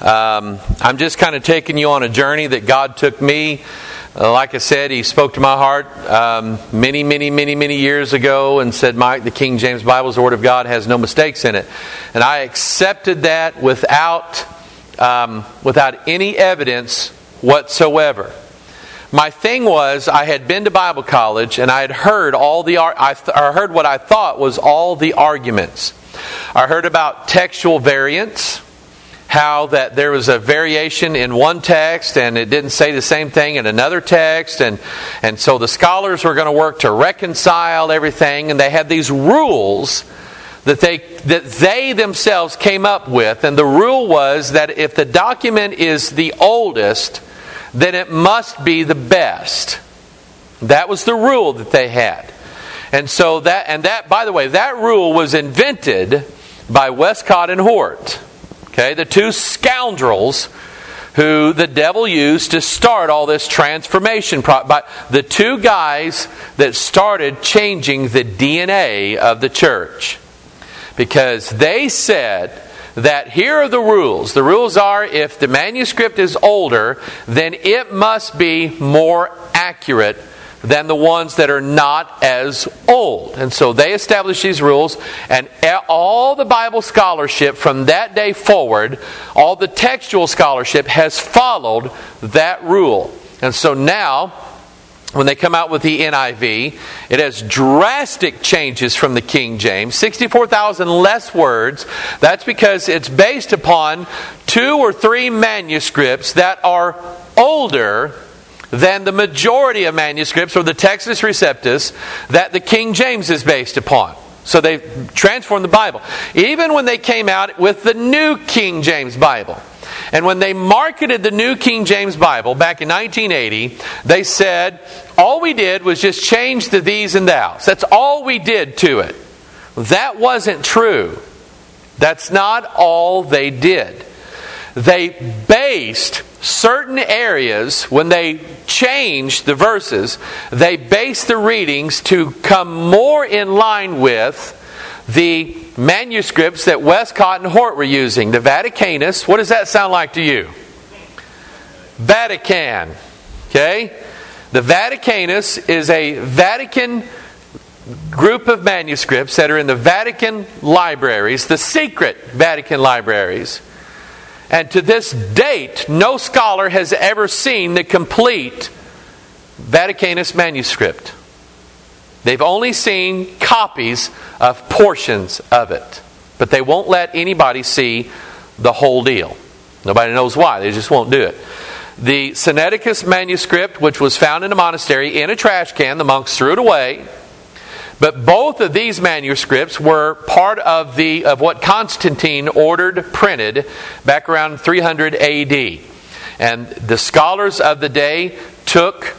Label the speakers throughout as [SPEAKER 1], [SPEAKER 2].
[SPEAKER 1] I'm just kind of taking you on a journey that God took me. Like I said, He spoke to my heart many years ago and said, Mike, the King James Bible is the Word of God, has no mistakes in it. And I accepted that without any evidence whatsoever. My thing was, I had been to Bible college and I had heard I heard what I thought was all the arguments. I heard about textual variants, how that there was a variation in one text and it didn't say the same thing in another text, and so the scholars were going to work to reconcile everything, and they had these rules that they themselves came up with, and the rule was that if the document is the oldest, then it must be the best. That was the rule that they had. And so that by the way, that rule was invented by Westcott and Hort. Okay, the two scoundrels who the devil used to start all this transformation. The two guys that started changing the DNA of the church. Because they said that here are the rules. The rules are, if the manuscript is older, then it must be more accurate than the ones that are not as old. And so they established these rules, and all the Bible scholarship from that day forward, all the textual scholarship has followed that rule. And so now, when they come out with the NIV, it has drastic changes from the King James. 64,000 less words. That's because it's based upon 2 or 3 manuscripts that are older than the majority of manuscripts, or the Textus Receptus, that the King James is based upon. So they've transformed the Bible. Even when they came out with the New King James Bible, and when they marketed the New King James Bible back in 1980, they said, all we did was just change the these and thous. That's all we did to it. That wasn't true. That's not all they did. They based certain areas, when they changed the verses, they based the readings to come more in line with the manuscripts that Westcott and Hort were using. The Vaticanus, what does that sound like to you? Vatican. Okay? The Vaticanus is a Vatican group of manuscripts that are in the Vatican libraries, the secret Vatican libraries. And to this date, no scholar has ever seen the complete Vaticanus manuscript. They've only seen copies of portions of it. But they won't let anybody see the whole deal. Nobody knows why. They just won't do it. The Sinaiticus manuscript, which was found in a monastery in a trash can, the monks threw it away. But both of these manuscripts were part of what Constantine ordered printed back around 300 AD. And the scholars of the day took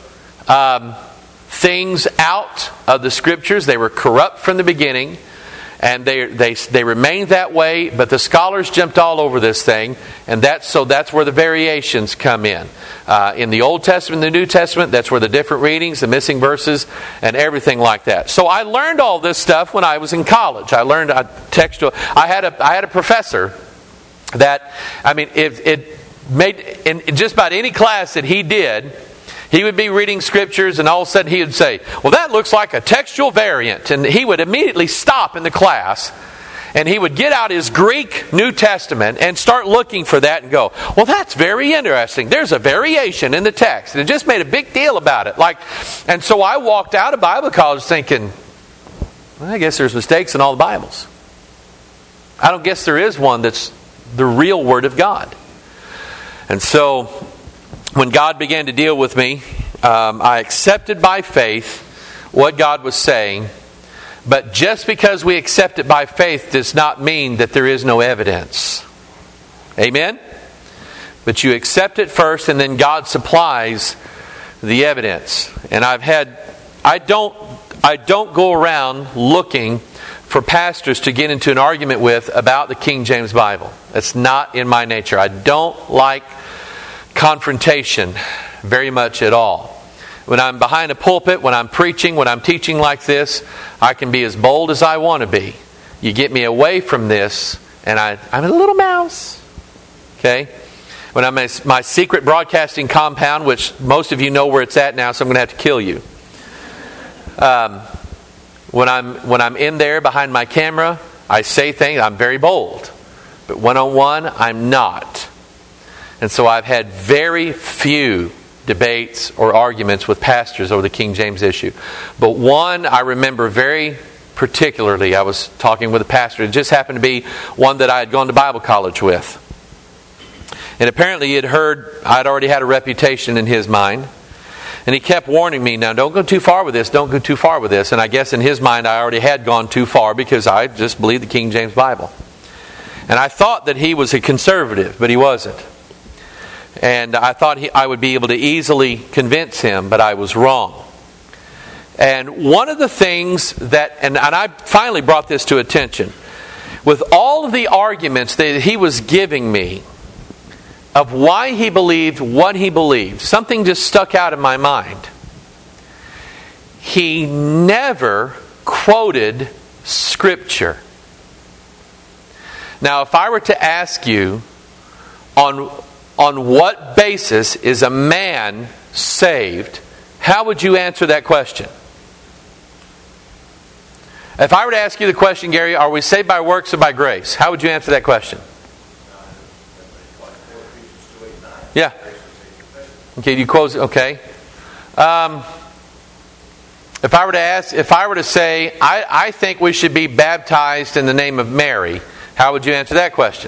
[SPEAKER 1] things out of the Scriptures. They were corrupt from the beginning, and they remained that way. But the scholars jumped all over this thing, and that's where the variations come in. In the Old Testament, the New Testament, that's where the different readings, the missing verses, and everything like that. So I learned all this stuff when I was in college. I learned textual. I had a professor that, it made in just about any class that he did. He would be reading scriptures, and all of a sudden he would say, well, that looks like a textual variant. And he would immediately stop in the class, and he would get out his Greek New Testament and start looking for that and go, well, that's very interesting. There's a variation in the text. And it just made a big deal about it. And so I walked out of Bible college thinking, well, I guess there's mistakes in all the Bibles. I don't guess there is one that's the real Word of God. And so when God began to deal with me, I accepted by faith what God was saying. But just because we accept it by faith does not mean that there is no evidence. Amen? But you accept it first, and then God supplies the evidence. And I don't go around looking for pastors to get into an argument with about the King James Bible. That's not in my nature. I don't like confrontation very much at all. When I'm behind a pulpit, when I'm preaching, when I'm teaching like this, I can be as bold as I want to be. You get me away from this, and I'm a little mouse. Okay? when I'm at my secret broadcasting compound, which most of you know where it's at now, so I'm going to have to kill you. When I'm in there behind my camera, I say things. I'm very bold, but one-on-one, I'm not. And so I've had very few debates or arguments with pastors over the King James issue. But one I remember very particularly. I was talking with a pastor. It just happened to be one that I had gone to Bible college with. And apparently he had heard I'd already had a reputation in his mind. And he kept warning me, now don't go too far with this, don't go too far with this. And I guess in his mind I already had gone too far because I just believed the King James Bible. And I thought that he was a conservative, but he wasn't. And I thought I would be able to easily convince him, but I was wrong. And one of the things that, and I finally brought this to attention, with all of the arguments that he was giving me of why he believed what he believed, something just stuck out in my mind. He never quoted Scripture. Now, if I were to ask you, on what basis is a man saved, how would you answer that question? If I were to ask you the question, Gary, are we saved by works or by grace? How would you answer that question? Yeah. Okay, you close it. Okay. If I were to say, I think we should be baptized in the name of Mary, how would you answer that question?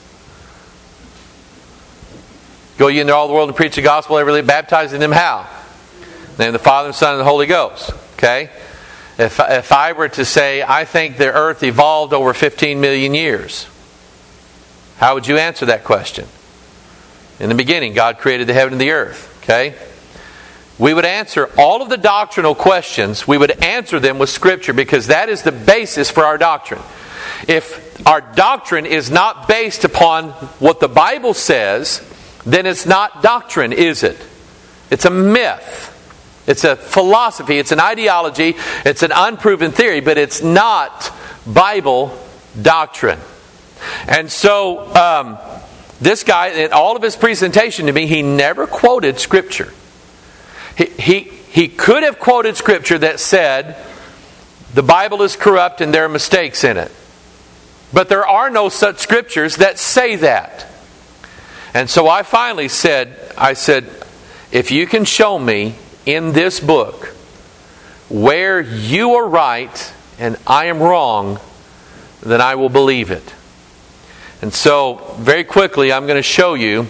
[SPEAKER 1] Go ye into all the world and preach the gospel, every baptizing them how? In the name of the Father, and the Son, and the Holy Ghost. Okay? If I were to say, I think the earth evolved over 15 million years, how would you answer that question? In the beginning, God created the heaven and the earth. Okay? We would answer all of the doctrinal questions, we would answer them with Scripture, because that is the basis for our doctrine. If our doctrine is not based upon what the Bible says, then it's not doctrine, is it? It's a myth. It's a philosophy. It's an ideology. It's an unproven theory, but it's not Bible doctrine. And so, this guy, in all of his presentation to me, he never quoted Scripture. He could have quoted Scripture that said, the Bible is corrupt and there are mistakes in it. But there are no such Scriptures that say that. And so I finally said, if you can show me in this book where you are right and I am wrong, then I will believe it. And so, very quickly, I'm going to show you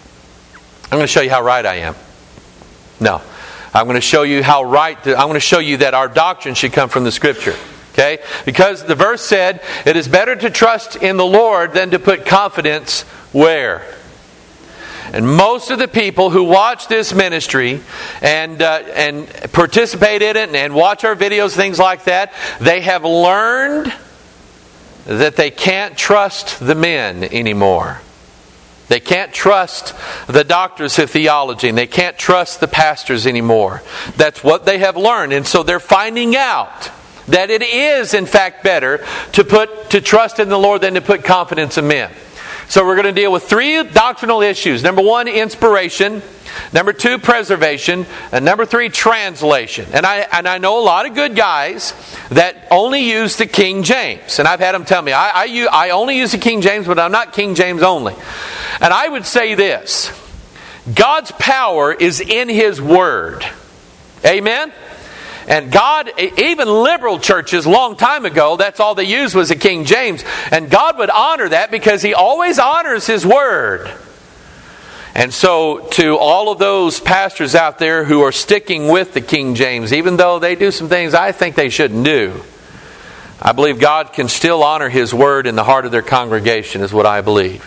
[SPEAKER 1] how right I am. No. I'm going to show you how right, I'm going to show you that our doctrine should come from the Scripture. Okay? Because the verse said, it is better to trust in the Lord than to put confidence where? And most of the people who watch this ministry and participate in it and watch our videos, things like that, they have learned that they can't trust the men anymore. They can't trust the doctors of theology, and they can't trust the pastors anymore. That's what they have learned. And so they're finding out that it is, in fact, better to trust in the Lord than to put confidence in men. So we're going to deal with 3 doctrinal issues. Number 1, inspiration. Number 2, preservation. And number 3, translation. And I know a lot of good guys that only use the King James. And I've had them tell me, I only use the King James, but I'm not King James only. And I would say this. God's power is in His Word. Amen? And God, even liberal churches long time ago, that's all they used was the King James. And God would honor that because He always honors His Word. And so to all of those pastors out there who are sticking with the King James, even though they do some things I think they shouldn't do, I believe God can still honor His Word in the heart of their congregation, is what I believe.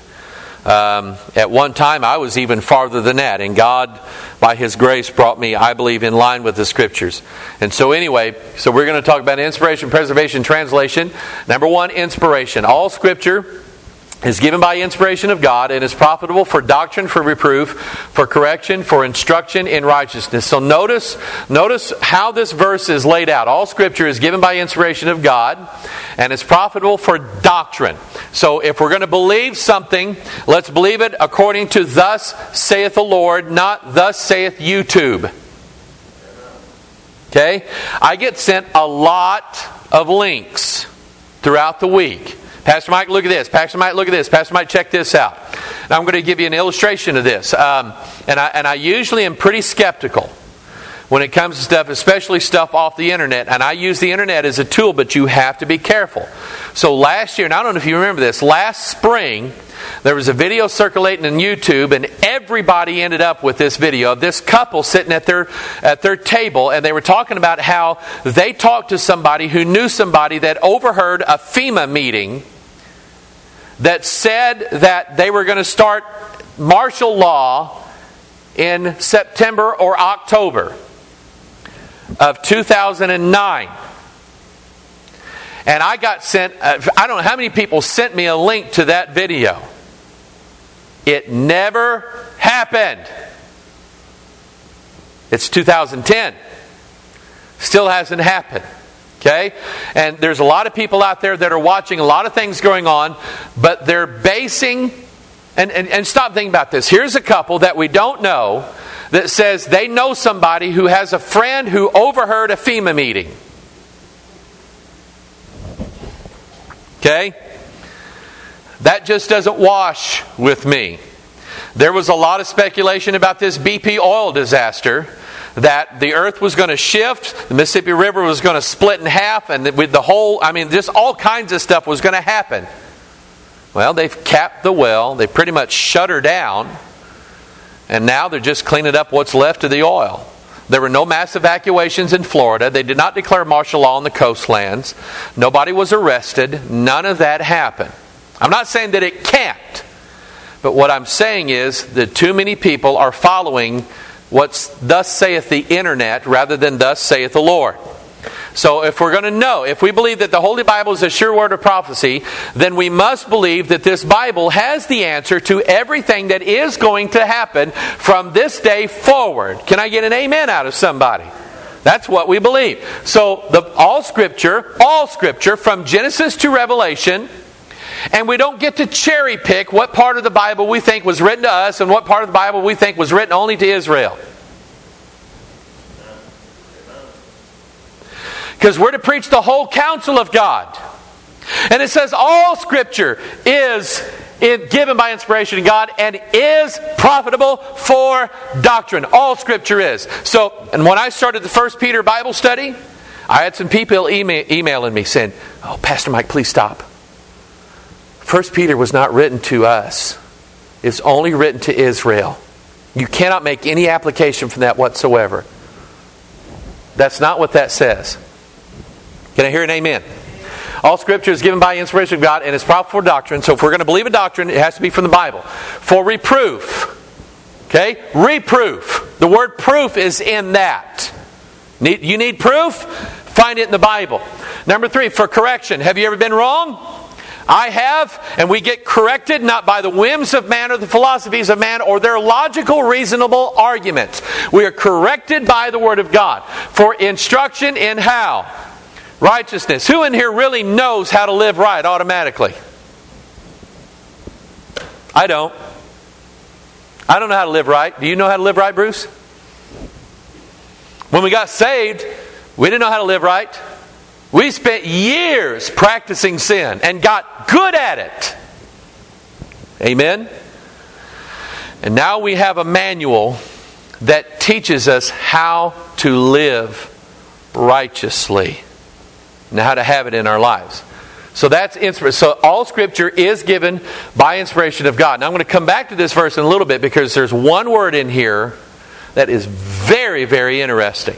[SPEAKER 1] At one time I was even farther than that, and God by His grace brought me, I believe, in line with the Scriptures. And so anyway, so we're going to talk about inspiration, preservation, translation. Number 1, inspiration. All Scripture is given by inspiration of God and is profitable for doctrine, for reproof, for correction, for instruction in righteousness. So notice how this verse is laid out. All Scripture is given by inspiration of God and is profitable for doctrine. So if we're going to believe something, let's believe it according to thus saith the Lord, not thus saith YouTube. Okay? I get sent a lot of links throughout the week. Pastor Mike, look at this. Pastor Mike, look at this. Pastor Mike, check this out. Now, I'm going to give you an illustration of this. And I usually am pretty skeptical when it comes to stuff, especially stuff off the internet. And I use the internet as a tool, but you have to be careful. So last year, and I don't know if you remember this, last spring, there was a video circulating on YouTube, and everybody ended up with this video of this couple sitting at their table, and they were talking about how they talked to somebody who knew somebody that overheard a FEMA meeting that said that they were going to start martial law in September or October of 2009. And I got sent, I don't know how many people sent me a link to that video. It never happened. It's 2010. Still hasn't happened. Okay? And there's a lot of people out there that are watching a lot of things going on, but they're basing, and stop thinking about this. Here's a couple that we don't know that says they know somebody who has a friend who overheard a FEMA meeting. Okay? That just doesn't wash with me. There was a lot of speculation about this BP oil disaster, that the earth was going to shift, the Mississippi River was going to split in half, and with the whole, just all kinds of stuff was going to happen. Well, they've capped the well, they pretty much shut her down, and now they're just cleaning up what's left of the oil. There were no mass evacuations in Florida. They did not declare martial law on the coastlands. Nobody was arrested. None of that happened. I'm not saying that it can't, but what I'm saying is that too many people are following what's thus saith the internet rather than thus saith the Lord. So if we're going to know, if we believe that the Holy Bible is a sure word of prophecy, then we must believe that this Bible has the answer to everything that is going to happen from this day forward. Can I get an amen out of somebody? That's what we believe. So all Scripture from Genesis to Revelation, and we don't get to cherry pick what part of the Bible we think was written to us and what part of the Bible we think was written only to Israel. Because we're to preach the whole counsel of God. And it says all Scripture is given by inspiration of God and is profitable for doctrine. All Scripture is. So, and when I started the 1 Peter Bible study, I had some people emailing me saying, "Oh, Pastor Mike, please stop. 1 Peter was not written to us. It's only written to Israel. You cannot make any application from that whatsoever." That's not what that says. Can I hear an amen? All Scripture is given by inspiration of God and is profitable for doctrine. So if we're going to believe a doctrine, it has to be from the Bible. For reproof. Okay? Reproof. The word proof is in that. You need proof? Find it in the Bible. Number 3, for correction. Have you ever been wrong? I have, and we get corrected not by the whims of man or the philosophies of man or their logical, reasonable arguments. We are corrected by the Word of God. For instruction in how? Righteousness. Who in here really knows how to live right automatically? I don't. I don't know how to live right. Do you know how to live right, Bruce? When we got saved, we didn't know how to live right. We spent years practicing sin and got good at it. Amen? And now we have a manual that teaches us how to live righteously and how to have it in our lives. So that's inspiration. So all Scripture is given by inspiration of God. Now I'm going to come back to this verse in a little bit because there's one word in here that is very, very interesting.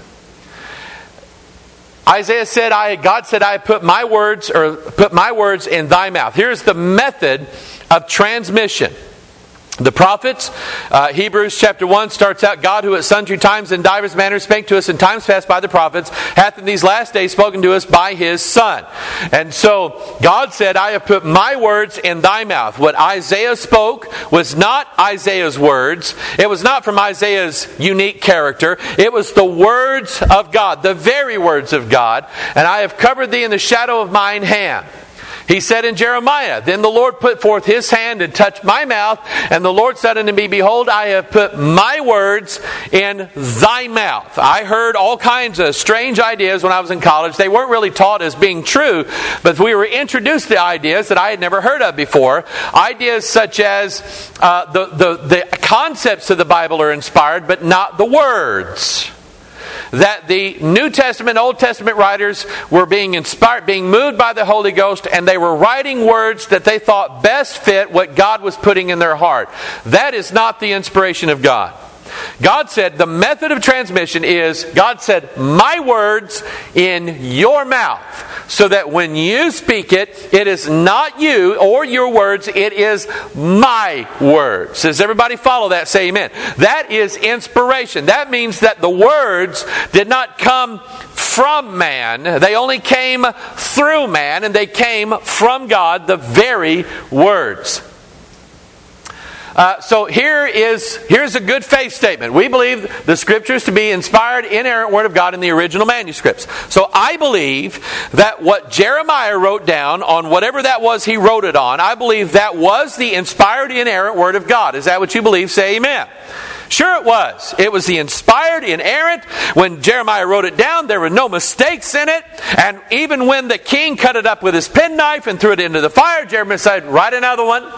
[SPEAKER 1] Isaiah said, God said, I put my words in thy mouth. Here's the method of transmission. The prophets, Hebrews chapter 1 starts out, God who at sundry times and divers manners spake to us in times past by the prophets, hath in these last days spoken to us by His Son. And so God said, I have put my words in thy mouth. What Isaiah spoke was not Isaiah's words. It was not from Isaiah's unique character. It was the words of God, the very words of God. And I have covered thee in the shadow of mine hand. He said in Jeremiah, then the Lord put forth His hand and touched my mouth, and the Lord said unto me, behold, I have put my words in thy mouth. I heard all kinds of strange ideas when I was in college. They weren't really taught as being true, but we were introduced to ideas that I had never heard of before. Ideas such as the concepts of the Bible are inspired, but not the words. That the New Testament, Old Testament writers were being inspired, being moved by the Holy Ghost, and they were writing words that they thought best fit what God was putting in their heart. That is not the inspiration of God. God said the method of transmission is, God said, my words in your mouth. So that when you speak it, it is not you or your words, it is my words. Does everybody follow that? Say amen. That is inspiration. That means that the words did not come from man. They only came through man, and they came from God, the very words. So here's a good faith statement. We believe the Scriptures to be inspired, inerrant Word of God in the original manuscripts. So I believe that what Jeremiah wrote down on whatever that was he wrote it on, I believe that was the inspired, inerrant Word of God. Is that what you believe? Say amen. Sure it was. It was the inspired, inerrant. When Jeremiah wrote it down, there were no mistakes in it. And even when the king cut it up with his penknife and threw it into the fire, Jeremiah said, write another one.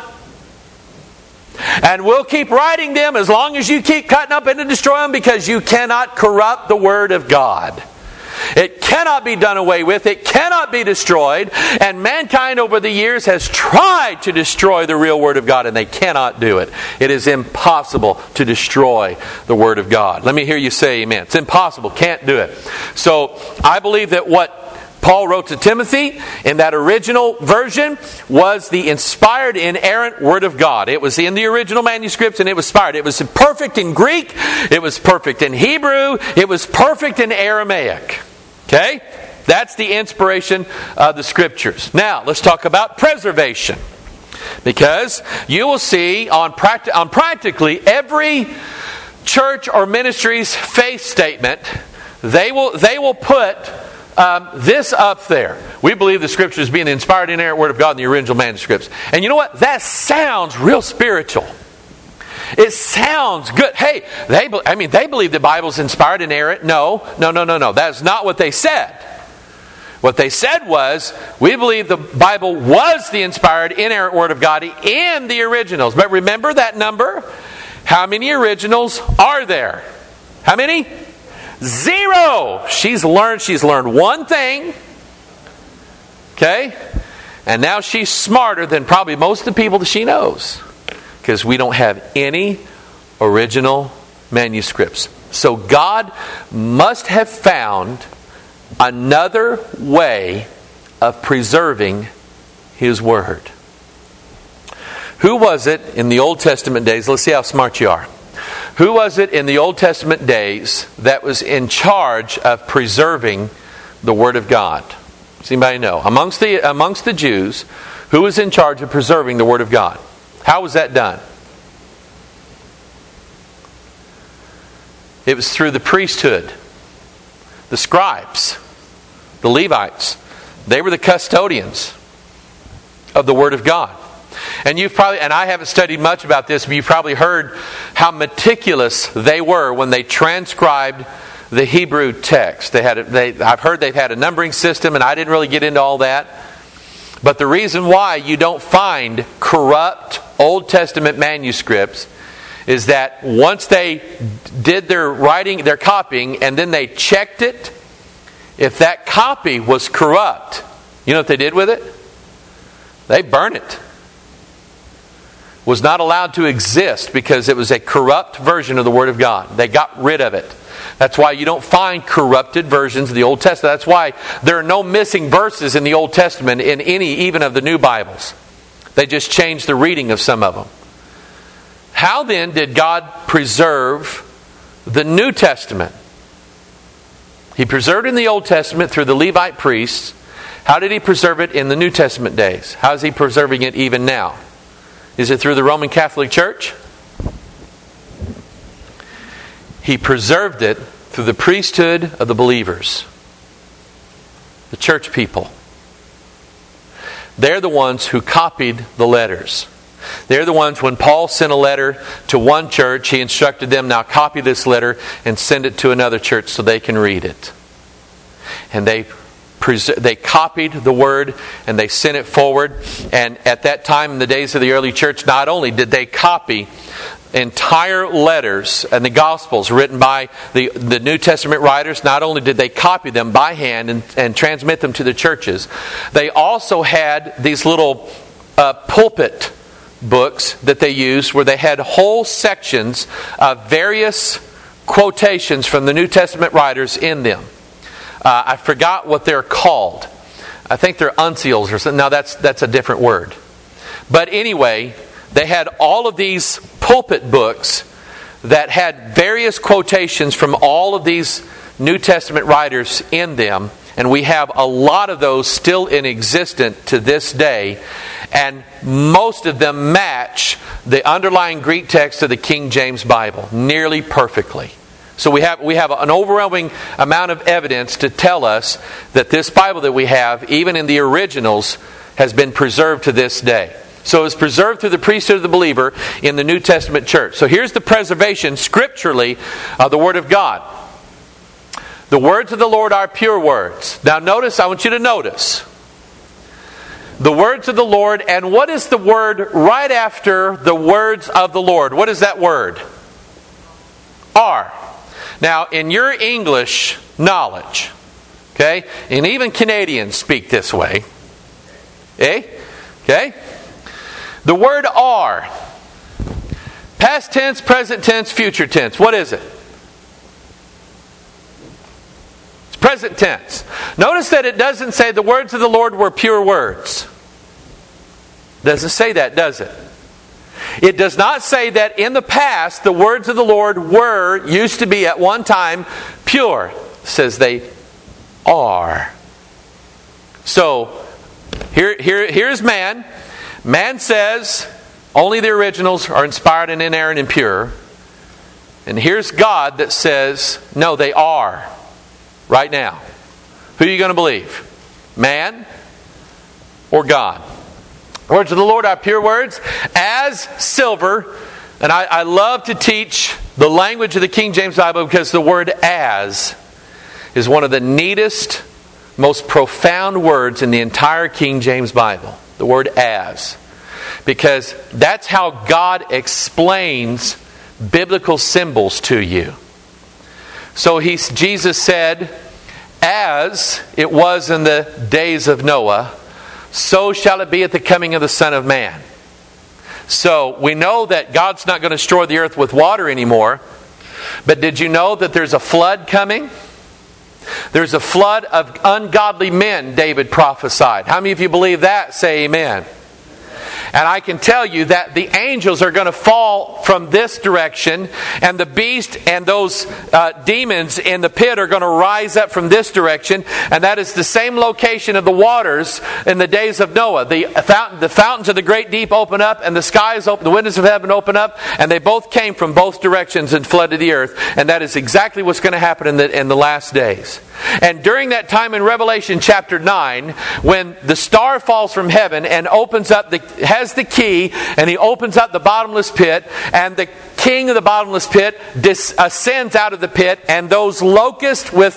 [SPEAKER 1] And we'll keep writing them as long as you keep cutting up and to destroy them, because you cannot corrupt the Word of God. It cannot be done away with. It cannot be destroyed. And mankind over the years has tried to destroy the real Word of God, and they cannot do it. It is impossible to destroy the Word of God. Let me hear you say amen. It's impossible. Can't do it. So I believe that what Paul wrote to Timothy in that original version was the inspired, inerrant Word of God. It was in the original manuscripts, and it was inspired. It was perfect in Greek. It was perfect in Hebrew. It was perfect in Aramaic. Okay? That's the inspiration of the Scriptures. Now, let's talk about preservation. Because you will see on practically every church or ministry's faith statement, they will put this up there. We believe the Scriptures being the inspired, inerrant Word of God in the original manuscripts. And you know what? That sounds real spiritual. It sounds good. Hey, they believe the Bible's inspired, inerrant. No. That's not what they said. What they said was, we believe the Bible was the inspired, inerrant Word of God in the originals. But remember that number? How many originals are there? How many? 0. She's learned one thing. Okay? And now she's smarter than probably most of the people that she knows. Because we don't have any original manuscripts. So God must have found another way of preserving His Word. Who was it in the Old Testament days? Let's see how smart you are. Who was it in the Old Testament days that was in charge of preserving the Word of God? Does anybody know? Amongst the Jews, who was in charge of preserving the Word of God? How was that done? It was through the priesthood, the scribes, the Levites. They were the custodians of the Word of God. And you've probably, and I haven't studied much about this, but you've probably heard how meticulous they were when they transcribed the Hebrew text. I've heard they've had a numbering system, and I didn't really get into all that. But the reason why you don't find corrupt Old Testament manuscripts is that once they did their writing, their copying, and then they checked it, if that copy was corrupt, you know what they did with it? They burned it. Was not allowed to exist because it was a corrupt version of the Word of God. They got rid of it. That's why you don't find corrupted versions of the Old Testament. That's why there are no missing verses in the Old Testament in any, even of the new Bibles. They just changed the reading of some of them. How then did God preserve the New Testament? He preserved it in the Old Testament through the Levite priests. How did He preserve it in the New Testament days? How is He preserving it even now? Is it through the Roman Catholic Church? He preserved it through the priesthood of the believers, the church people. They're the ones who copied the letters. They're the ones, when Paul sent a letter to one church, he instructed them, now copy this letter and send it to another church so they can read it. And they copied the word and they sent it forward. And at that time, in the days of the early church, not only did they copy entire letters and the Gospels written by the New Testament writers, not only did they copy them by hand and transmit them to the churches, they also had these little pulpit books that they used where they had whole sections of various quotations from the New Testament writers in them. I forgot what they're called. I think they're uncials or something. Now that's a different word. But anyway, they had all of these pulpit books that had various quotations from all of these New Testament writers in them. And we have a lot of those still in existence to this day. And most of them match the underlying Greek text of the King James Bible nearly perfectly. So we have an overwhelming amount of evidence to tell us that this Bible that we have, even in the originals, has been preserved to this day. So it's preserved through the priesthood of the believer in the New Testament church. So here's the preservation scripturally of the Word of God. The words of the Lord are pure words. Now notice, I want you to notice. The words of the Lord, and what is the word right after the words of the Lord? What is that word? Are. Now, in your English knowledge, okay, and even Canadians speak this way, okay? The word are, past tense, present tense, future tense. What is it? It's present tense. Notice that it doesn't say the words of the Lord were pure words. Doesn't say that, does it? It does not say that in the past the words of the Lord used to be at one time pure. It says they are. So, here's man. Man says only the originals are inspired and inerrant and pure. And here's God that says, no, they are. Right now. Who are you going to believe? Man or God? Words of the Lord are pure words, as silver. And I love to teach the language of the King James Bible because the word as is one of the neatest, most profound words in the entire King James Bible. The word as. Because that's how God explains biblical symbols to you. So Jesus said, as it was in the days of Noah, so shall it be at the coming of the Son of Man. So we know that God's not going to destroy the earth with water anymore. But did you know that there's a flood coming? There's a flood of ungodly men, David prophesied. How many of you believe that? Say amen. And I can tell you that the angels are going to fall from this direction, and the beast and those demons in the pit are going to rise up from this direction, and that is the same location of the waters in the days of Noah. The fountains of the great deep open up, and the skies open, the windows of heaven open up, and they both came from both directions and flooded the earth. And that is exactly what's going to happen in the last days. And during that time in Revelation chapter 9, when the star falls from heaven and has the key, and he opens up the bottomless pit, and the king of the bottomless pit ascends out of the pit, and those locusts with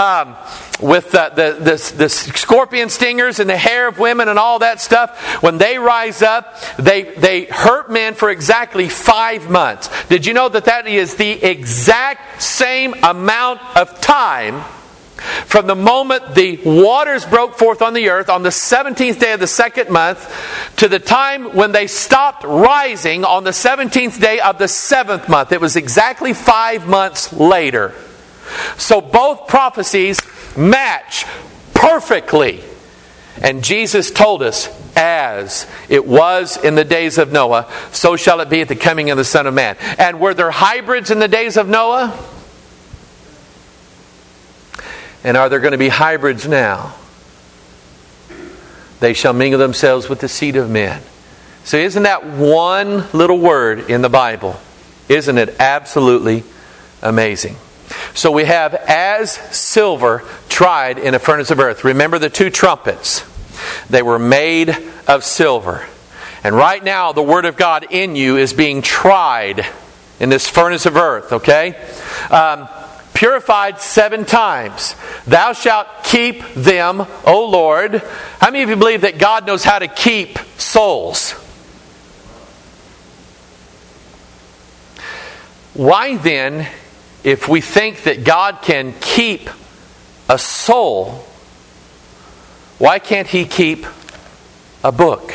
[SPEAKER 1] the scorpion stingers and the hair of women and all that stuff, when they rise up, they hurt men for exactly 5 months. Did you know that is the exact same amount of time from the moment the waters broke forth on the earth on the 17th day of the second month to the time when they stopped rising on the 17th day of the 7th month? It was exactly 5 months later. So both prophecies match perfectly. And Jesus told us, as it was in the days of Noah, so shall it be at the coming of the Son of Man. And were there hybrids in the days of Noah? And are there going to be hybrids now? They shall mingle themselves with the seed of men. So isn't that one little word in the Bible? Isn't it absolutely amazing? So we have as silver tried in a furnace of earth. Remember the two trumpets. They were made of silver. And right now the Word of God in you is being tried in this furnace of earth, okay? Purified 7 times. Thou shalt keep them, O Lord. How many of you believe that God knows how to keep souls? Why then, if we think that God can keep a soul, why can't He keep a book?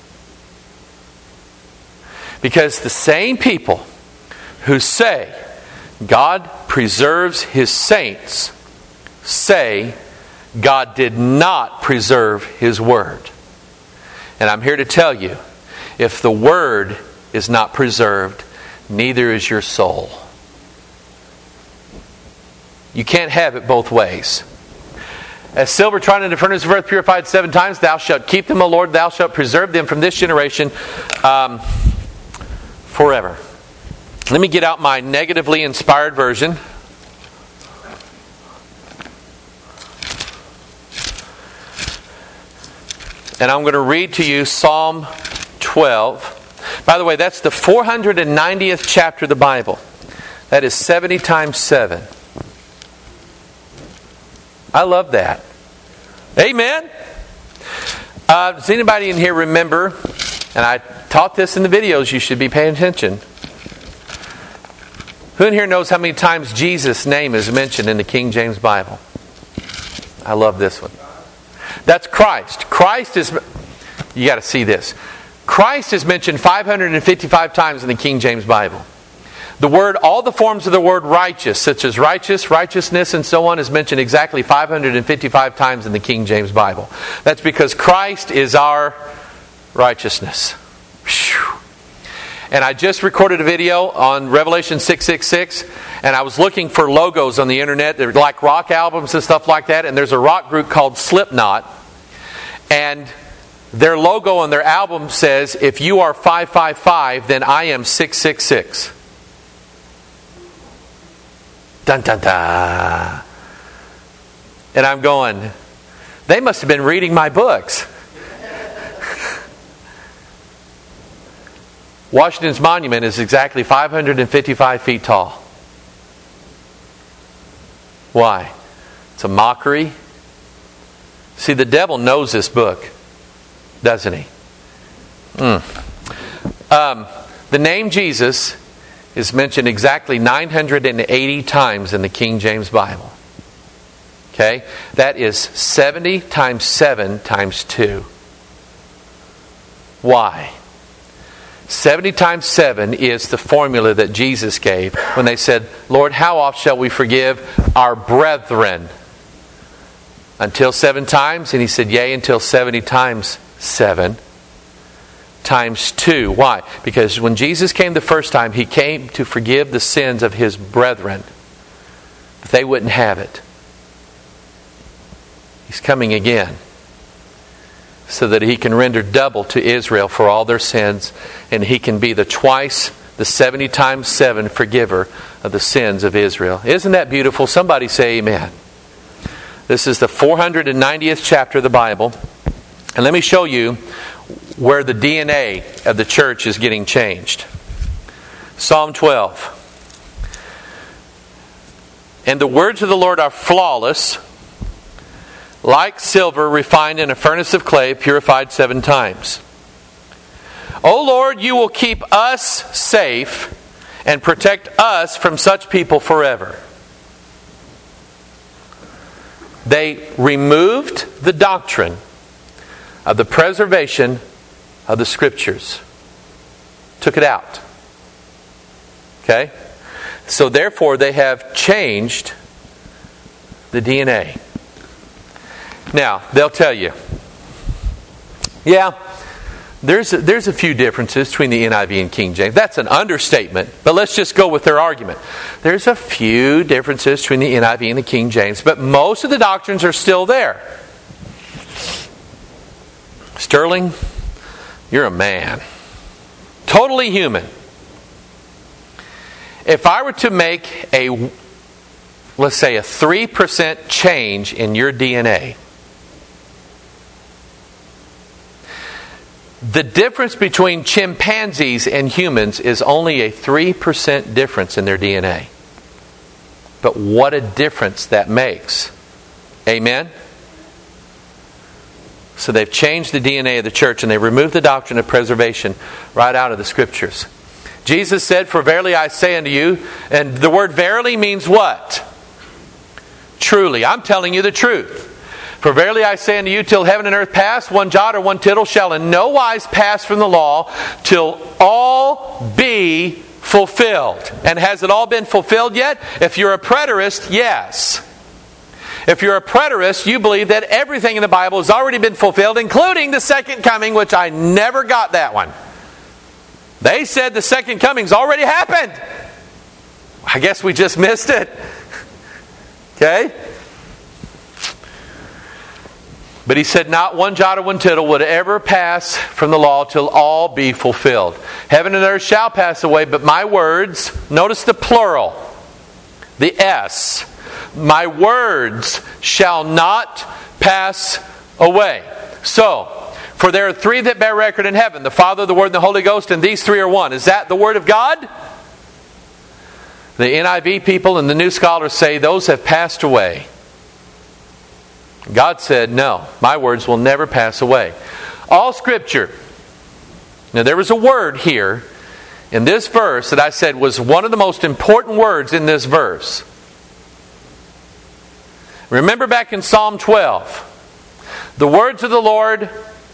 [SPEAKER 1] Because the same people who say God preserves His saints say God did not preserve His Word. And I'm here to tell you, if the Word is not preserved, neither is your soul. You can't have it both ways. As silver tried in the furnace of earth, purified 7 times, thou shalt keep them, O Lord, thou shalt preserve them from this generation forever. Let me get out my negatively inspired version. And I'm going to read to you Psalm 12. By the way, that's the 490th chapter of the Bible. That is 70 times 7. I love that. Amen. Does anybody in here remember, and I taught this in the videos, you should be paying attention. Who in here knows how many times Jesus' name is mentioned in the King James Bible? I love this one. That's Christ. Christ is, you got to see this. Christ is mentioned 555 times in the King James Bible. The word, all the forms of the word righteous, such as righteous, righteousness, and so on, is mentioned exactly 555 times in the King James Bible. That's because Christ is our righteousness. Whew. And I just recorded a video on Revelation 666, and I was looking for logos on the internet. They're like rock albums and stuff like that, and there's a rock group called Slipknot, and their logo on their album says, if you are 555, then I am 666. Dun dun dun. And I'm going, they must have been reading my books. Washington's Monument is exactly 555 feet tall. Why? It's a mockery. See, the devil knows this book, doesn't he? The name Jesus is mentioned exactly 980 times in the King James Bible. Okay? That is 70 times 7 times 2. Why? 70 times 7 is the formula that Jesus gave when they said, Lord, how oft shall we forgive our brethren? Until 7 times? And He said, yea, until 70 times 7. Times 2. Why? Because when Jesus came the first time, He came to forgive the sins of His brethren. But they wouldn't have it. He's coming again, so that He can render double to Israel for all their sins, and He can be the 70 times 7 forgiver of the sins of Israel. Isn't that beautiful? Somebody say amen. This is the 490th chapter of the Bible. And let me show you where the DNA of the church is getting changed. Psalm 12. And the words of the Lord are flawless, like silver refined in a furnace of clay, purified 7 times. O Lord, you will keep us safe and protect us from such people forever. They removed the doctrine of the preservation of the Scriptures. Took it out. Okay? So therefore they have changed the DNA. Now, they'll tell you, Yeah, there's a few differences between the NIV and King James. That's an understatement, but let's just go with their argument. There's a few differences between the NIV and the King James, but most of the doctrines are still there. Sterling, you're a man. Totally human. If I were to make let's say a 3% change in your DNA, the difference between chimpanzees and humans is only a 3% difference in their DNA. But what a difference that makes. Amen? So they've changed the DNA of the church and they removed the doctrine of preservation right out of the Scriptures. Jesus said, "For verily I say unto you," and the word verily means what? Truly. I'm telling you the truth. "For verily I say unto you, till heaven and earth pass, one jot or one tittle shall in no wise pass from the law, till all be fulfilled." And has it all been fulfilled yet? If you're a preterist, yes. If you're a preterist, you believe that everything in the Bible has already been fulfilled, including the second coming, which I never got that one. They said the second coming's already happened. I guess we just missed it. Okay? But he said, "Not one jot or one tittle would ever pass from the law till all be fulfilled. Heaven and earth shall pass away, but my words," notice the plural, the S, "my words shall not pass away." So, for there are three that bear record in heaven, the Father, the Word, and the Holy Ghost, and these three are one. Is that the Word of God? The NIV people and the New Scholars say those have passed away. God said, "No, my words will never pass away." All Scripture. Now there was a word here in this verse that I said was one of the most important words in this verse. Remember back in Psalm 12, the words of the Lord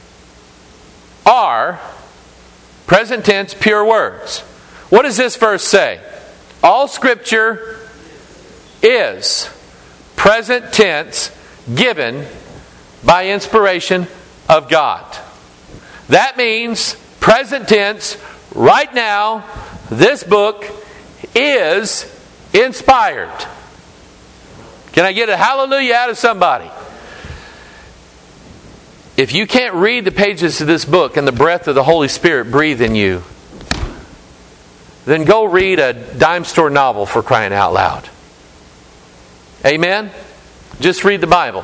[SPEAKER 1] are, present tense, pure words. What does this verse say? All Scripture is, present tense, given by inspiration of God. That means, present tense, right now, this book is inspired. Can I get a hallelujah out of somebody? If you can't read the pages of this book and the breath of the Holy Spirit breathe in you, then go read a dime store novel, for crying out loud. Amen? Just read the Bible.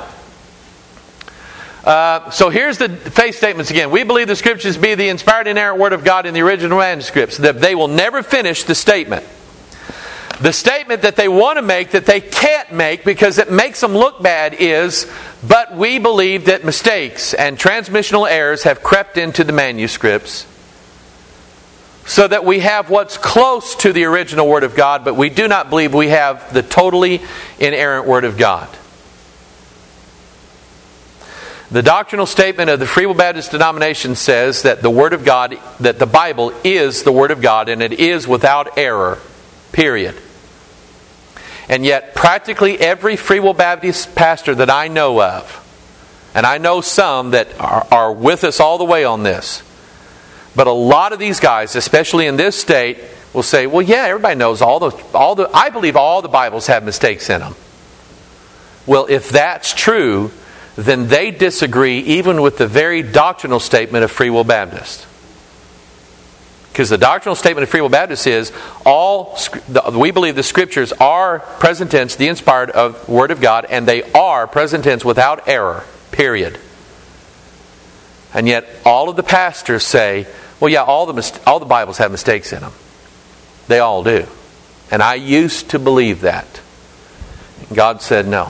[SPEAKER 1] So here's the faith statements again. We believe the Scriptures be the inspired inerrant Word of God in the original manuscripts. That they will never finish the statement. The statement that they want to make that they can't make because it makes them look bad is, "But we believe that mistakes and transmissional errors have crept into the manuscripts so that we have what's close to the original Word of God, but we do not believe we have the totally inerrant Word of God." The doctrinal statement of the Free Will Baptist denomination says that the Word of God, that the Bible is the Word of God and it is without error. Period. And yet practically every Free Will Baptist pastor that I know of, and I know some that are with us all the way on this, but a lot of these guys, especially in this state, will say, "Well, yeah, everybody knows I believe all the Bibles have mistakes in them." Well, if that's true, then they disagree even with the very doctrinal statement of Free Will Baptist. Because the doctrinal statement of Free Will Baptist is, we believe the Scriptures are present tense, the inspired Word of God, and they are present tense without error. Period. And yet all of the pastors say, "Well, yeah, all the Bibles have mistakes in them." They all do. And I used to believe that. God said no.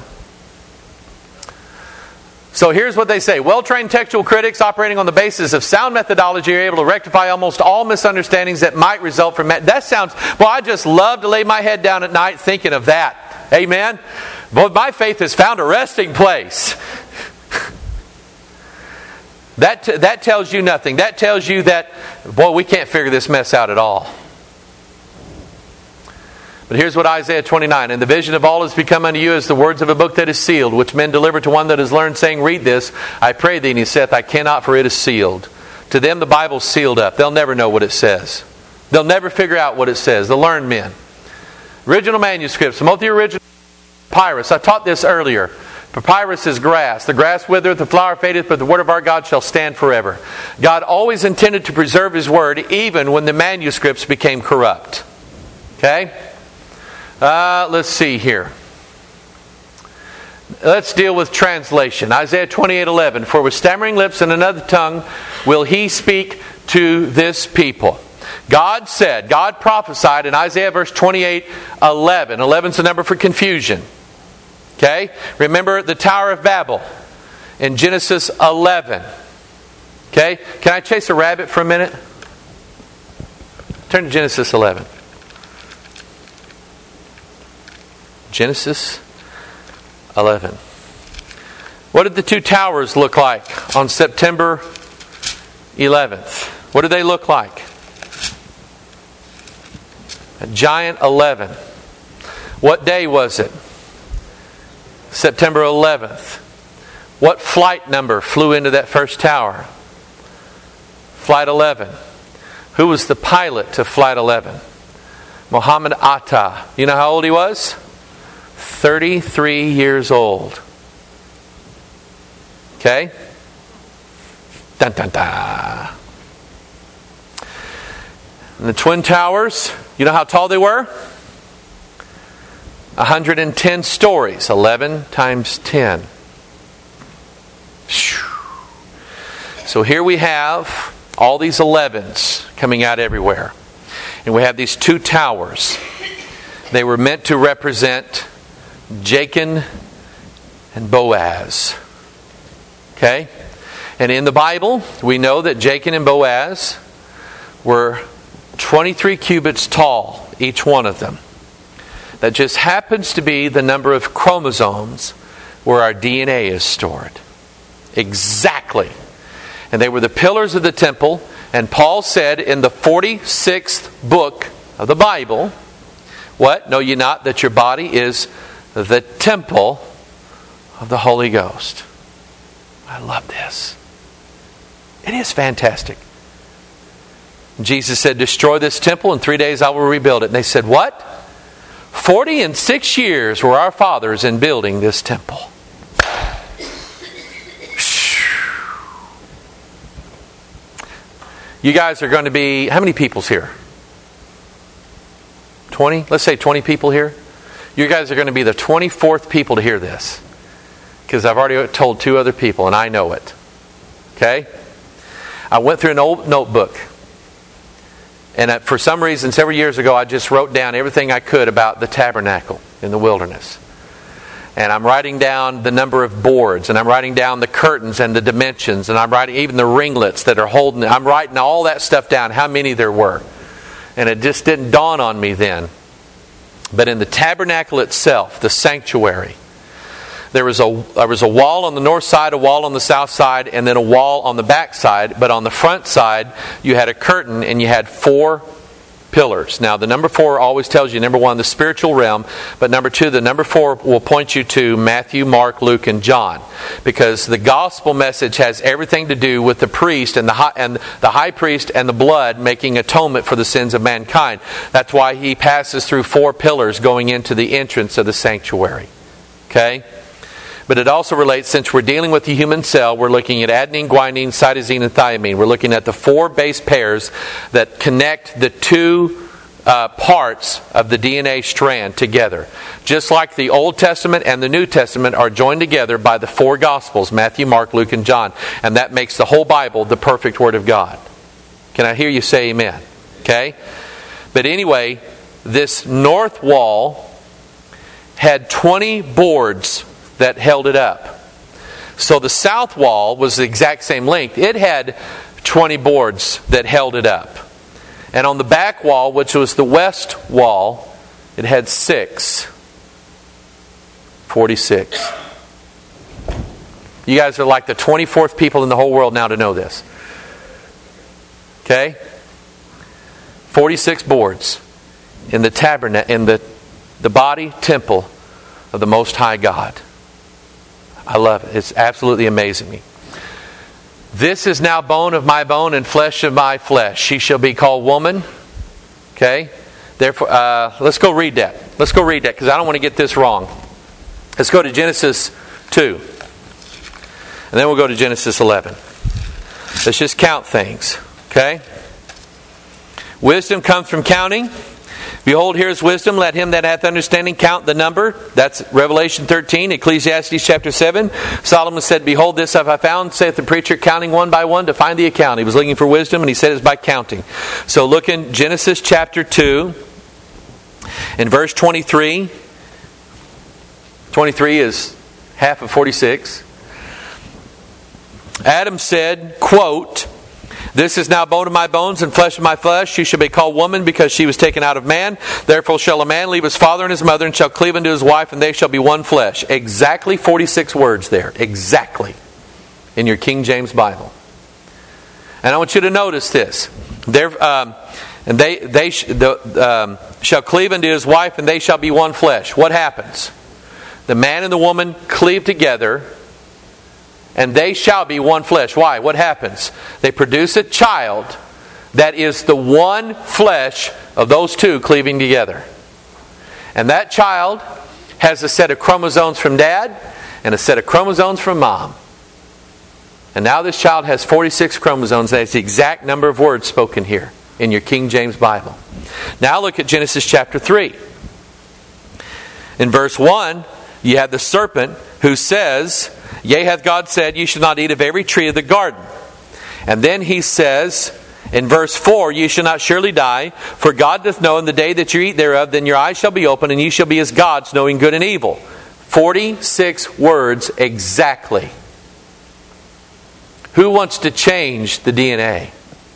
[SPEAKER 1] So here's what they say. Well-trained textual critics operating on the basis of sound methodology are able to rectify almost all misunderstandings that might result from that. That sounds, well, I just love to lay my head down at night thinking of that. Amen? But my faith has found a resting place. That tells you nothing. That tells you that, boy, we can't figure this mess out at all. But here's what Isaiah 29. And the vision of all has become unto you as the words of a book that is sealed, which men deliver to one that is learned, saying, read this, I pray thee. And he saith, I cannot, for it is sealed. To them the Bible's sealed up. They'll never know what it says. They'll never figure out what it says. The learned men. Original manuscripts. Most of the original papyrus. I taught this earlier. Papyrus is grass. The grass withereth, the flower fadeth, but the word of our God shall stand forever. God always intended to preserve His word even when the manuscripts became corrupt. Okay? Let's see here. Let's deal with translation. Isaiah 28:11. For with stammering lips and another tongue will He speak to this people. God said, God prophesied in Isaiah verse 28:11. 11 is the number for confusion. Okay? Remember the Tower of Babel in Genesis 11. Okay? Can I chase a rabbit for a minute? Turn to Genesis 11. Genesis 11. What did the two towers look like on September 11th? What did they look like? A giant 11. What day was it? September 11th. What flight number flew into that first tower? Flight 11. Who was the pilot of Flight 11? Muhammad Atta. You know how old he was? 33 years old. Okay? Dun dun dun. And the Twin Towers, you know how tall they were? 110 stories. 11 times 10. So here we have all these 11s coming out everywhere. And we have these two towers. They were meant to represent Jachin and Boaz. Okay? And in the Bible, we know that Jachin and Boaz were 23 cubits tall, each one of them. That just happens to be the number of chromosomes where our DNA is stored. Exactly. And they were the pillars of the temple. And Paul said in the 46th book of the Bible, what? Know ye not that your body is the temple of the Holy Ghost? I love this. It is fantastic. Jesus said, destroy this temple, in 3 days I will rebuild it. And they said, what? 46 years were our fathers in building this temple. You guys are going to be, how many people's here? 20? Let's say 20 people here. You guys are going to be the 24th people to hear this. Because I've already told 2 other people and I know it. Okay? I went through an old notebook. And for some reason, several years ago, I just wrote down everything I could about the tabernacle in the wilderness. And I'm writing down the number of boards, and I'm writing down the curtains and the dimensions, and I'm writing even the ringlets that are holding it. I'm writing all that stuff down, how many there were. And it just didn't dawn on me then. But in the tabernacle itself, the sanctuary, there was a wall on the north side, a wall on the south side, and then a wall on the back side. But on the front side, you had a curtain and you had 4 pillars. Now, the number 4 always tells you, number 1, the spiritual realm. But number 2, the number 4 will point you to Matthew, Mark, Luke, and John. Because the gospel message has everything to do with the priest and the high priest and the blood making atonement for the sins of mankind. That's why he passes through 4 pillars going into the entrance of the sanctuary. Okay? But it also relates, since we're dealing with the human cell, we're looking at adenine, guanine, cytosine, and thymine. We're looking at the 4 base pairs that connect the 2 parts of the DNA strand together. Just like the Old Testament and the New Testament are joined together by the 4 Gospels, Matthew, Mark, Luke, and John. And that makes the whole Bible the perfect Word of God. Can I hear you say amen? Okay? But anyway, this north wall had 20 boards that held it up. So the south wall was the exact same length. It had 20 boards that held it up. And on the back wall, which was the west wall, it had 6. 46. You guys are like the 24th people in the whole world now to know this. Okay? 46 boards in the tabernacle, in the the body temple of the Most High God. I love it. It's absolutely amazing me. This is now bone of my bone and flesh of my flesh. She shall be called woman. Okay? Therefore, let's go read that. Let's go read that because I don't want to get this wrong. Let's go to Genesis 2. And then we'll go to Genesis 11. Let's just count things. Okay? Wisdom comes from counting. Behold, here is wisdom. Let him that hath understanding count the number. That's Revelation 13. Ecclesiastes chapter 7. Solomon said, behold, this have I found, saith the preacher, counting one by one to find the account. He was looking for wisdom, and he said it's by counting. So look in Genesis chapter 2. In verse 23. 23 is half of 46. Adam said, quote, this is now bone of my bones and flesh of my flesh. She shall be called woman because she was taken out of man. Therefore shall a man leave his father and his mother and shall cleave unto his wife, and they shall be one flesh. Exactly 46 words there. Exactly. In your King James Bible. And I want you to notice this. They shall cleave unto his wife, and they shall be one flesh. What happens? The man and the woman cleave together, and they shall be one flesh. Why? What happens? They produce a child that is the one flesh of those two cleaving together. And that child has a set of chromosomes from dad and a set of chromosomes from mom. And now this child has 46 chromosomes. That's the exact number of words spoken here in your King James Bible. Now look at Genesis chapter 3. In verse 1, you have the serpent who says, yea, hath God said, ye shall not eat of every tree of the garden. And then he says, in verse 4, ye shall not surely die, for God doth know in the day that you eat thereof, then your eyes shall be opened, and ye shall be as gods, knowing good and evil. 46 words exactly. Who wants to change the DNA?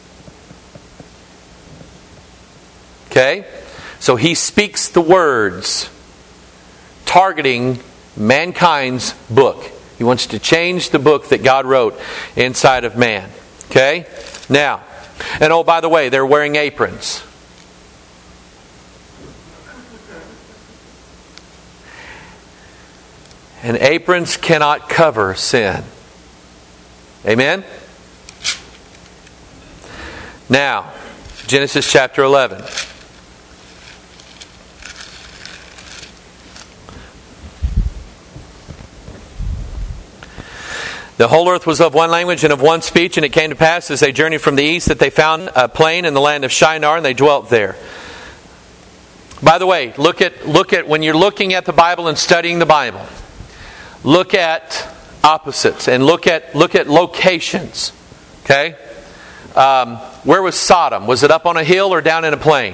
[SPEAKER 1] Okay? So he speaks the words targeting mankind's book. He wants to change the book that God wrote inside of man. Okay? Now, and oh, by the way, they're wearing aprons. And aprons cannot cover sin. Amen? Now, Genesis chapter 11. The whole earth was of one language and of one speech, and it came to pass as they journeyed from the east that they found a plain in the land of Shinar, and they dwelt there. By the way, look at when you're looking at the Bible and studying the Bible, look at opposites and look at locations. Okay, where was Sodom? Was it up on a hill or down in a plain?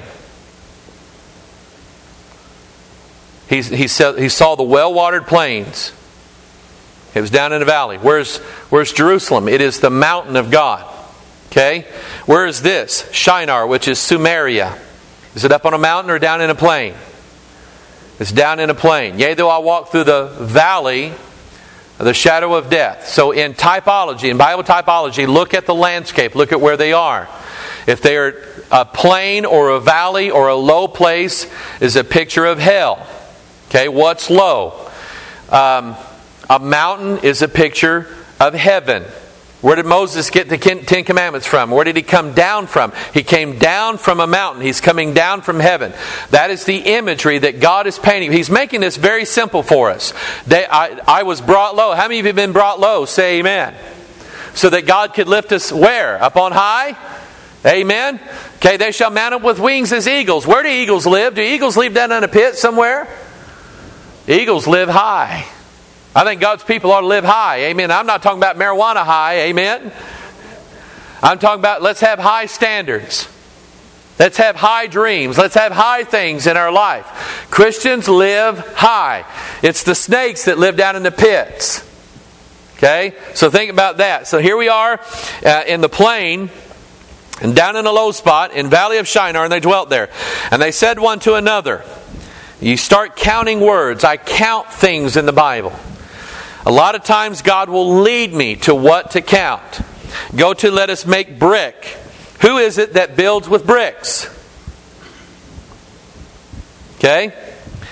[SPEAKER 1] He saw the well-watered plains. It was down in a valley. Where's Jerusalem? It is the mountain of God. Okay? Where is this? Shinar, which is Sumeria. Is it up on a mountain or down in a plain? It's down in a plain. Yea, though I walk through the valley of the shadow of death. So in typology, in Bible typology, look at the landscape. Look at where they are. If they are a plain or a valley or a low place, is a picture of hell. Okay, what's low? A mountain is a picture of heaven. Where did Moses get the Ten Commandments from? Where did he come down from? He came down from a mountain. He's coming down from heaven. That is the imagery that God is painting. He's making this very simple for us. I was brought low. How many of you have been brought low? Say amen. So that God could lift us where? Up on high? Amen. Okay, they shall mount up with wings as eagles. Where do eagles live? Do eagles live down in a pit somewhere? Eagles live high. I think God's people ought to live high. Amen. I'm not talking about marijuana high. Amen. I'm talking about let's have high standards. Let's have high dreams. Let's have high things in our life. Christians live high. It's the snakes that live down in the pits. Okay? So think about that. So here we are in the plain and down in a low spot in Valley of Shinar, and they dwelt there. And they said one to another. You start counting words. I count things in the Bible. A lot of times God will lead me to what to count. Go to let us make brick. Who is it that builds with bricks? Okay?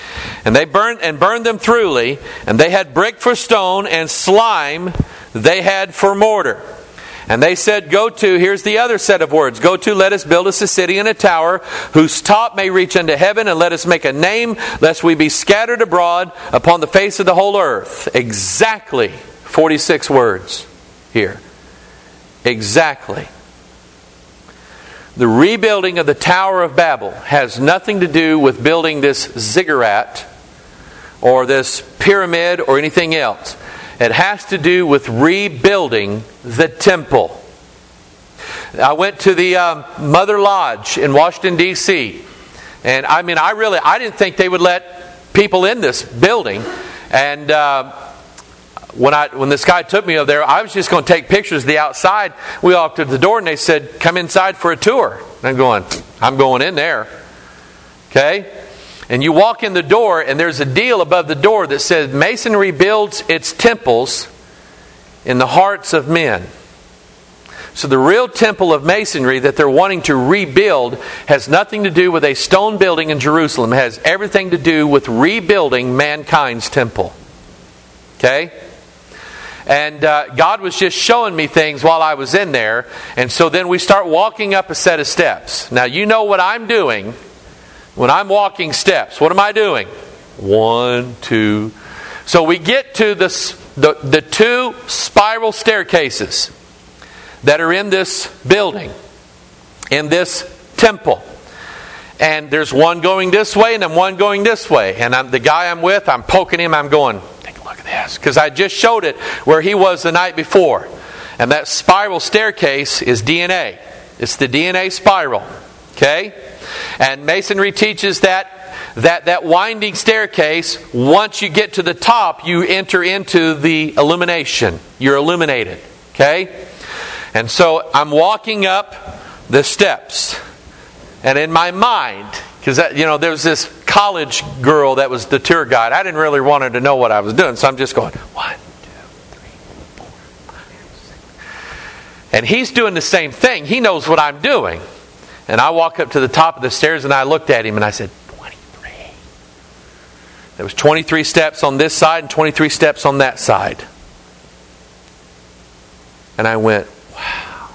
[SPEAKER 1] And they burned them thoroughly, and they had brick for stone, and slime they had for mortar. And they said, here's the other set of words, let us build us a city and a tower, whose top may reach unto heaven, and let us make a name, lest we be scattered abroad upon the face of the whole earth. Exactly 46 words here. Exactly. The rebuilding of the Tower of Babel has nothing to do with building this ziggurat or this pyramid or anything else. It has to do with rebuilding the temple. I went to the Mother Lodge in Washington, D.C. And I didn't think they would let people in this building. And when this guy took me over there, I was just going to take pictures of the outside. We walked to the door and they said, come inside for a tour. And I'm going in there. Okay? And you walk in the door, and there's a deal above the door that says, Masonry builds its temples in the hearts of men. So the real temple of Masonry that they're wanting to rebuild has nothing to do with a stone building in Jerusalem. It has everything to do with rebuilding mankind's temple. Okay? And God was just showing me things while I was in there. And so then we start walking up a set of steps. Now you know what I'm doing. When I'm walking steps, what am I doing? 1, 2. So we get to the 2 spiral staircases that are in this building, in this temple. And there's one going this way and then one going this way. And the guy I'm with, I'm poking him, I'm going, take a look at this. Because I just showed it where he was the night before. And that spiral staircase is DNA. It's the DNA spiral. Okay? And Masonry teaches that winding staircase, once you get to the top, you enter into the illumination. You're illuminated. Okay? And so I'm walking up the steps. And in my mind, because there was this college girl that was the tour guide. I didn't really want her to know what I was doing. So I'm just going, 1, 2, 3, 4, 5, 6. And he's doing the same thing. He knows what I'm doing. And I walk up to the top of the stairs and I looked at him and I said, 23. There was 23 steps on this side and 23 steps on that side. And I went, wow.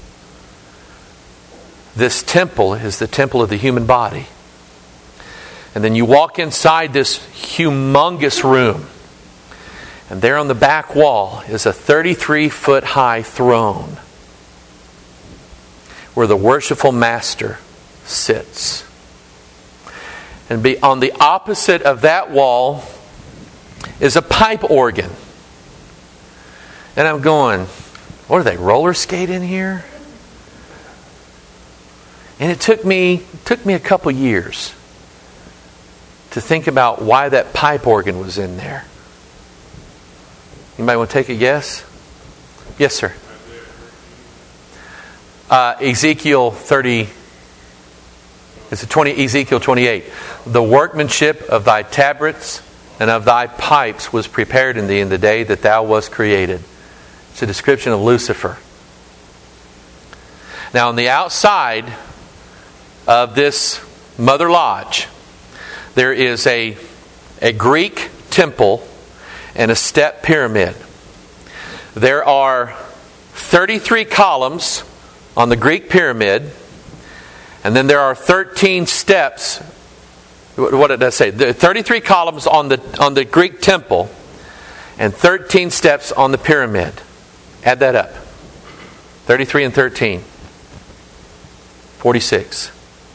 [SPEAKER 1] This temple is the temple of the human body. And then you walk inside this humongous room. And there on the back wall is a 33-foot high throne, where the worshipful master sits. And on the opposite of that wall is a pipe organ. And I'm going, what are they, roller skate in here? And it took me a couple years to think about why that pipe organ was in there. Anybody want to take a guess? Yes, sir. Ezekiel 30. It's Ezekiel 28. The workmanship of thy tabrets and of thy pipes was prepared in thee in the day that thou wast created. It's a description of Lucifer. Now on the outside of this Mother Lodge, there is a Greek temple and a step pyramid. There are 33 columns on the Greek pyramid, and then there are 13 steps. What did I say? There are 33 columns on the Greek temple, and 13 steps on the pyramid. Add that up. 33 and 13. 46.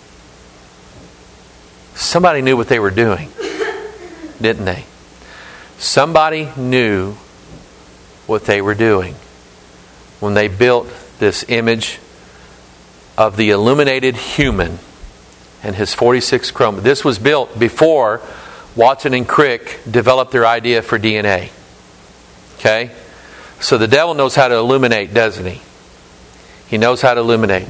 [SPEAKER 1] Somebody knew what they were doing, didn't they? Somebody knew what they were doing when they built this image of the illuminated human and his 46 chroma. This was built before Watson and Crick developed their idea for DNA. Okay? So the devil knows how to illuminate, doesn't he? He knows how to illuminate.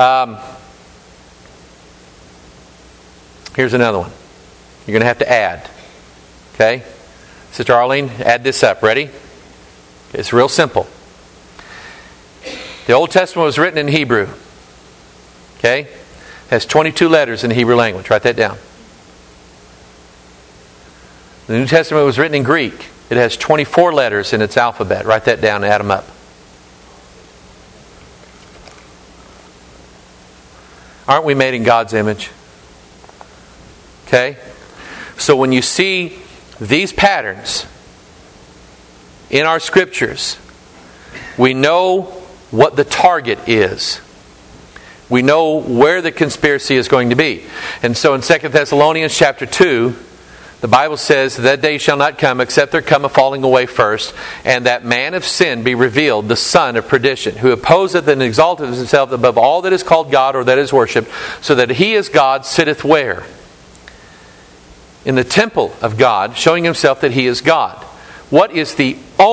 [SPEAKER 1] Here's another one. You're going to have to add. Okay? Sister Arlene, add this up. Ready? It's real simple. The Old Testament was written in Hebrew. Okay? It has 22 letters in the Hebrew language. Write that down. The New Testament was written in Greek. It has 24 letters in its alphabet. Write that down and add them up. Aren't we made in God's image? Okay? So when you see these patterns in our scriptures, we know what the target is. We know where the conspiracy is going to be. And so in 2 Thessalonians chapter 2, the Bible says, that day shall not come except there come a falling away first, and that man of sin be revealed, the son of perdition, who opposeth and exalteth himself above all that is called God or that is worshipped, so that he is God sitteth where? In the temple of God, showing himself that he is God. What is the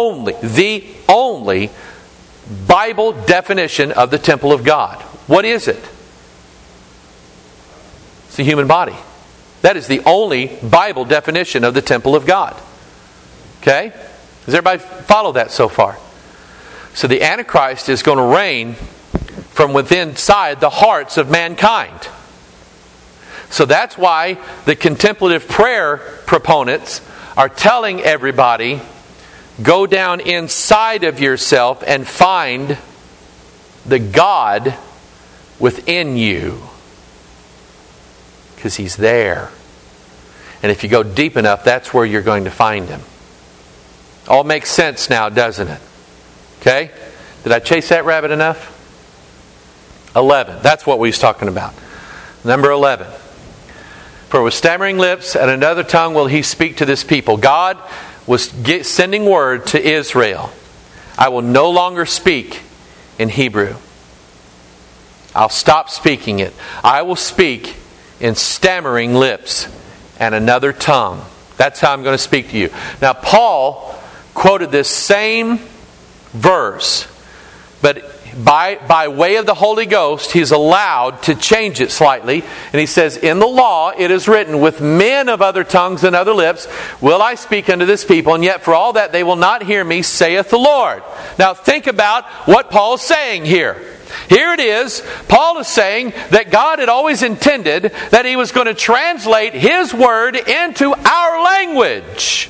[SPEAKER 1] only Bible definition of the temple of God? What is it? It's the human body. That is the only Bible definition of the temple of God. Okay? Does everybody follow that so far? So the Antichrist is going to reign from within inside the hearts of mankind. So that's why the contemplative prayer proponents are telling everybody, go down inside of yourself and find the God within you. Because He's there. And if you go deep enough, that's where you're going to find Him. All makes sense now, doesn't it? Okay? Did I chase that rabbit enough? 11. That's what we was talking about. Number 11. For with stammering lips and another tongue will He speak to this people. God was sending word to Israel. I will no longer speak in Hebrew. I'll stop speaking it. I will speak in stammering lips and another tongue. That's how I'm going to speak to you. Now, Paul quoted this same verse, but by way of the Holy Ghost, he's allowed to change it slightly. And he says, in the law it is written, with men of other tongues and other lips will I speak unto this people, and yet for all that they will not hear me, saith the Lord. Now think about what Paul's saying here. Here it is. Paul is saying that God had always intended that He was going to translate His Word into our language.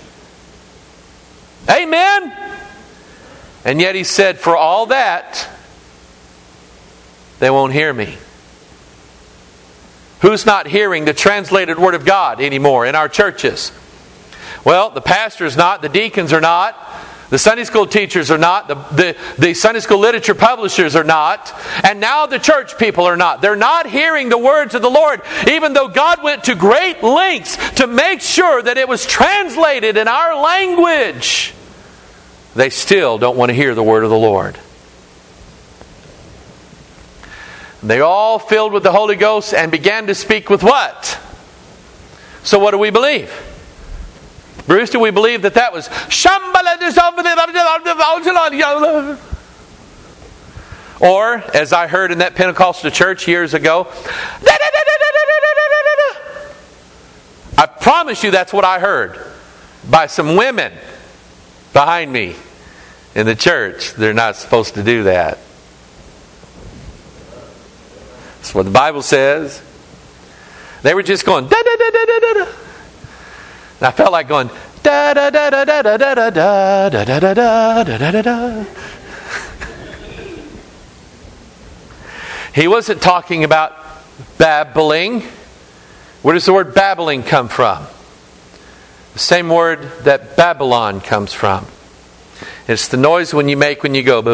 [SPEAKER 1] Amen? And yet He said, for all that, they won't hear me. Who's not hearing the translated Word of God anymore in our churches? Well, the pastor's not, the deacons are not, the Sunday school teachers are not, the Sunday school literature publishers are not, and now the church people are not. They're not hearing the words of the Lord, even though God went to great lengths to make sure that it was translated in our language. They still don't want to hear the word of the Lord. They all filled with the Holy Ghost and began to speak with what? So what do we believe? Bruce, do we believe that was or, as I heard in that Pentecostal church years ago, I promise you that's what I heard by some women behind me in the church. They're not supposed to do that. That's what the Bible says. They were just going da da da da da da. And I felt like going da da da da da da da da da da da da da da da. He wasn't talking about babbling. Where does the word babbling come from? The same word that Babylon comes from. It's the noise when you make when you go.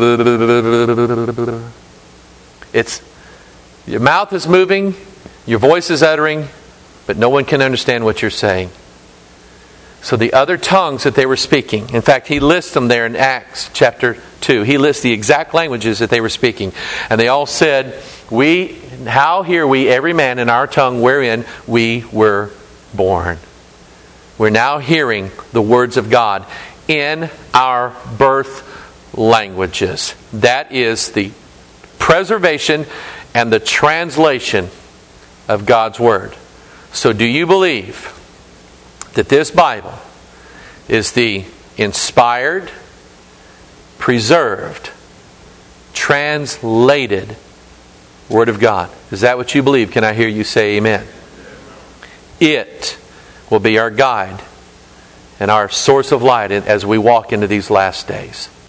[SPEAKER 1] It's your mouth is moving, your voice is uttering, but no one can understand what you're saying. So the other tongues that they were speaking, in fact, he lists them there in Acts chapter 2. He lists the exact languages that they were speaking. And they all said, how hear we every man in our tongue wherein we were born? We're now hearing the words of God in our birth languages. That is the preservation and the translation of God's Word. So do you believe that this Bible is the inspired, preserved, translated Word of God? Is that what you believe? Can I hear you say amen? It will be our guide and our source of light as we walk into these last days.